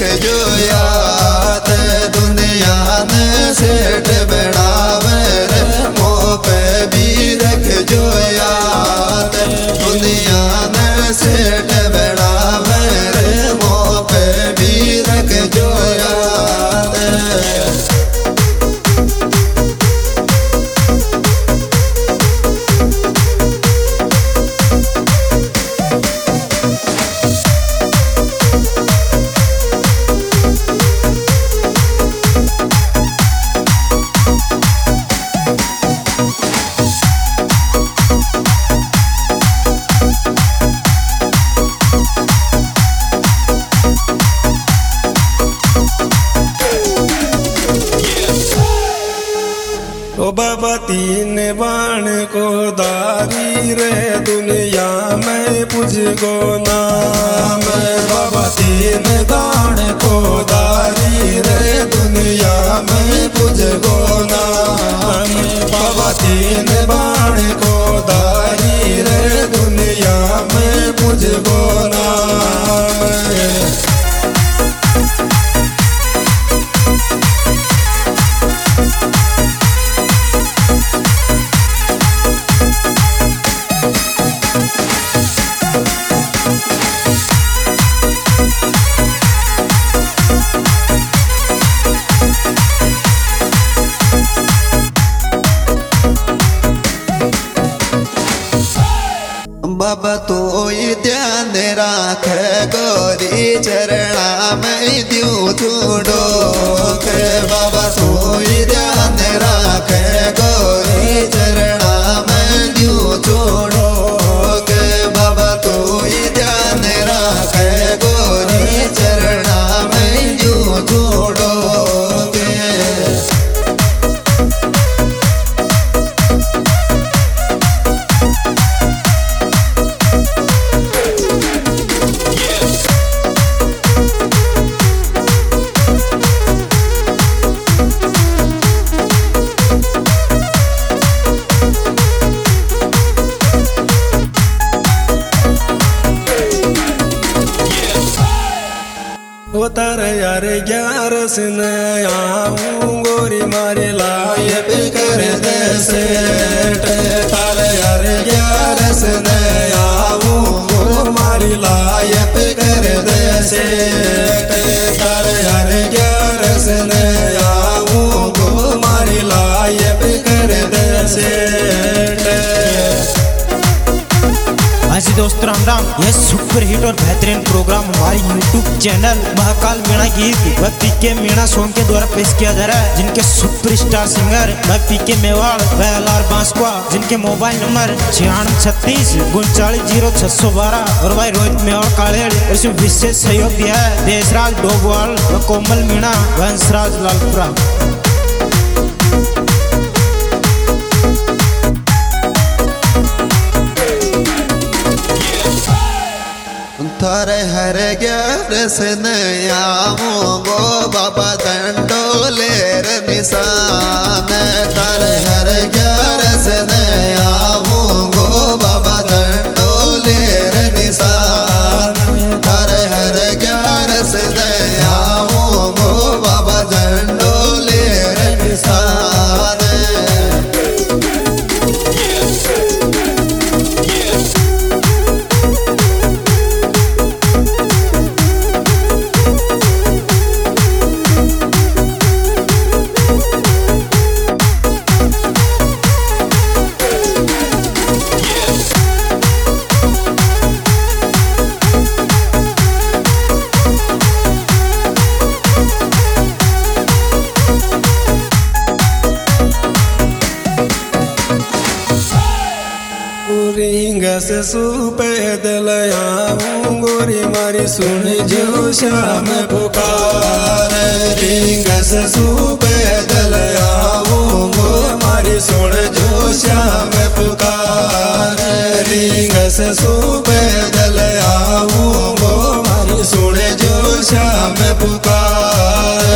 जो याद दुनिया ने सेठ बढ़ावे रे मोह पे भी रख जो याद दुनिया ने सेठ बढ़ावे रे मोह पे भी रख जो याद। ओ बाबा तीन बाण को दारी रे दुनिया में पुझगो नाम बाबा तीन बाण को दारी रे दुनिया में पुझगो नाम बाबा तीन बाण को दारी रे दुनिया में पुझगो नाम। बाबा तो ध्यान राख गोरी चरणा में द्यू छोड़ो के बाबा तो ध्यान राख गोरी चरणा में द्यू छोड़ो के बाबा तो ध्यान राख गोरी चरणा में द्यू छोड़ो के। उतर यार 11 से आऊं गोरी मारे लाए पे कर दे सेठ तार यार 11 से आऊं गो मारी लाए पे कर दे सेठ तार यार 11 से आऊं गो मारी लाए पे कर दे सेठ। हाँ जी दोस्तों राम राम। यह सुपर हिट और बेहतरीन प्रोग्राम हमारे यूट्यूब चैनल महाकाल मीणा गीत व पीके मीणा सॉन्ग के द्वारा पेश किया जा रहा है, जिनके सुपरस्टार सिंगर व पीके मेवाड़ व LR बांसकुआ, जिनके मोबाइल नंबर 9636 390612 और भाई रोहित मेवाड़ कालेड़। और इसमें विशेष सहयोग दिया है देशराज डोबवाल व कोमल मीणा व हंसराज लालपुरा। थारे हर 11 से आऊं गो बाबा दंडोलेर निशान थारे हर 11 से आऊं गो बाबा दंडोलेर निशान थारे हर 11 से आऊं गो बाबा दंडोलेर निशान। से सुपैदल आऊं गोरी मारी सुन जो श्याम पुकार रिंग से सुपैदल आऊं गो मारी सुन जो श्याम पुकार रिंग से सुपैदल आऊं गो मारी सुन जो श्याम पुकार।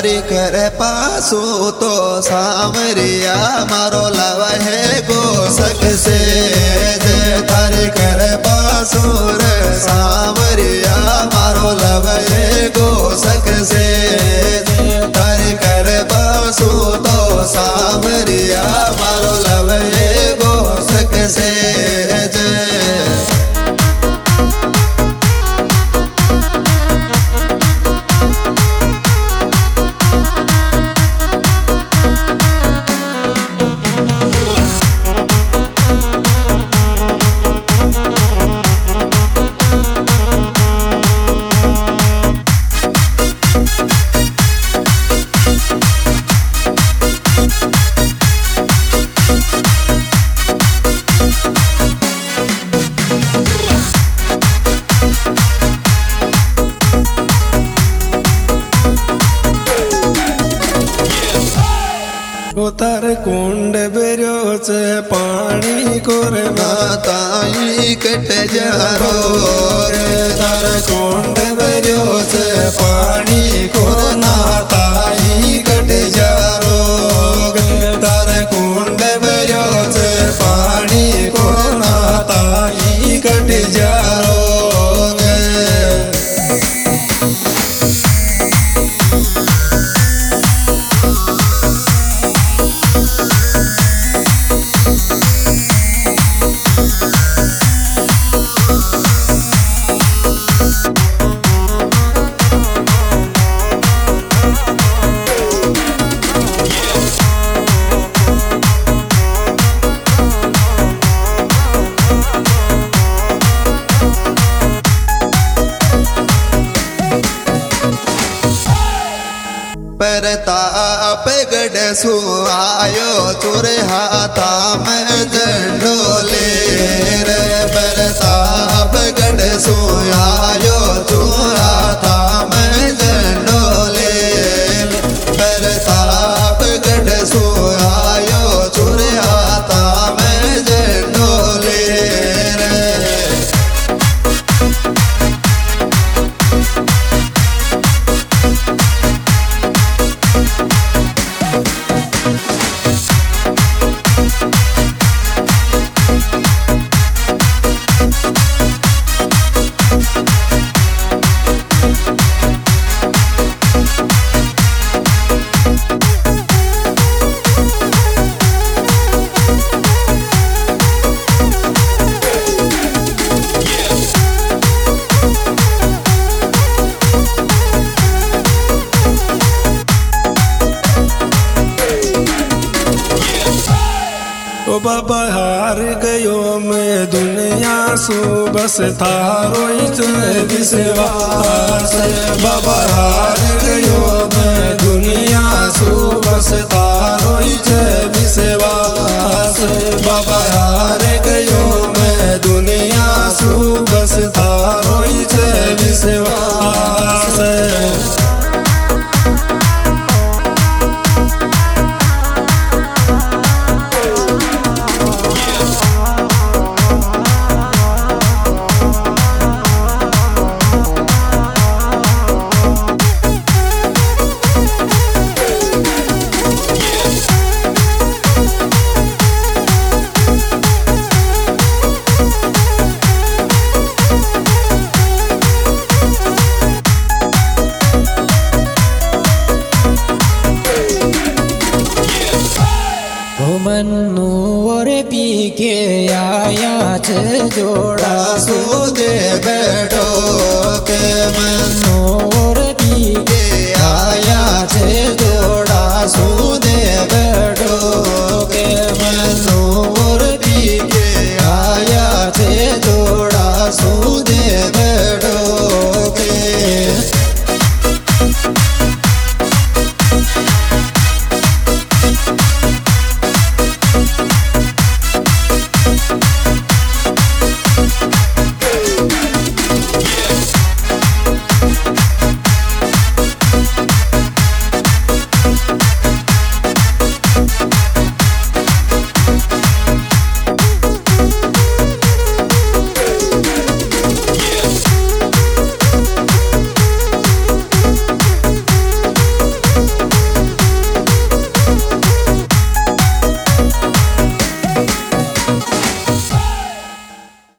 तारी कर पासो तो सामरिया मारो लवा है गो सक से तारी कर पासो रे सामरिया मारो लवा है गो सक से तारी कर पासो तो सामरिया मारो लवा है गो सक से तार कुंड बेरोच पानी कोरे माताई कट जारो रे तार कुंड बेरोच पानी कोरे नाताई कट जारो तार कुंड बेरोच पानी कोरे नाताई कट जारो परताप गढ़ सु आयो तुरे हाथा में झंडोले रे परताप गढ़ सु आयो तुरे हाथा में झंडोले परताप गढ़ सु आयो तुरे हाथा में झंडोले रे बाबा हार गयो मैं दुनिया सु बस थारो विश्वास बाबा हार गयो मैं दुनिया सु बस थारो विश्वास बाबा हार गयो मैं दुनिया सु बस थारो विश्वास मन्नू और पी के आया जोड़ा सो दे बैठो के मन्नू